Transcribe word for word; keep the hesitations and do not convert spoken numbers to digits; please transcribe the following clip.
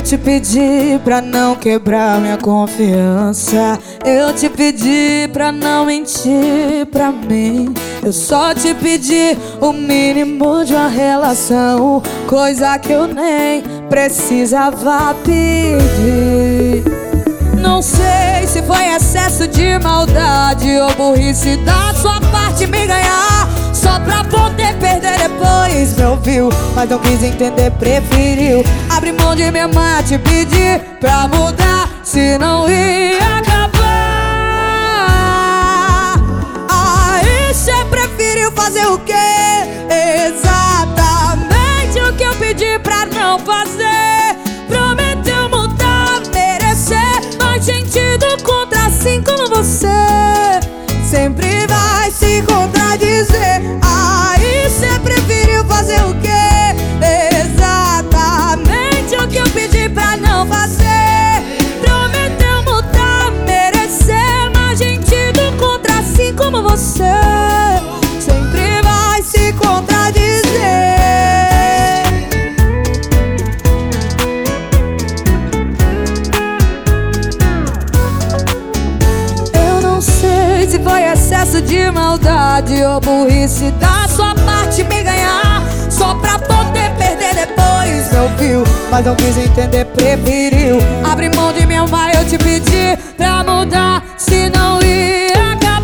te pedi pra não quebrar minha confiança. Eu te pedi pra não mentir pra mim. Eu só te pedi o mínimo de uma relação, coisa que eu nem precisava pedir. Não sei se foi excesso de maldade ou burrice da sua parte me ganhar, só pra poder perder depois. Me ouviu, mas não quis entender, preferiu abrir mão de me amar, te pedir pra mudar, se não ia acabar. Aí cê preferiu fazer o quê? Exatamente o que eu pedi pra não fazer. Prometeu mudar, merecer mais gente do contra, assim como você sempre vai se contradizer. Aí cê preferiu fazer o quê? Exatamente o que eu pedi pra não fazer. Prometeu mudar, merecer mais gente do contra, assim como você sempre vai se contradizer. Eu não sei se foi excesso de maldade ou burrice da sua parte me ganhar, só pra poder perder depois. Me ouviu, mas não quis entender, preferiu abrir mão de me amar. Eu te pedi pra mudar, se não ia acabar.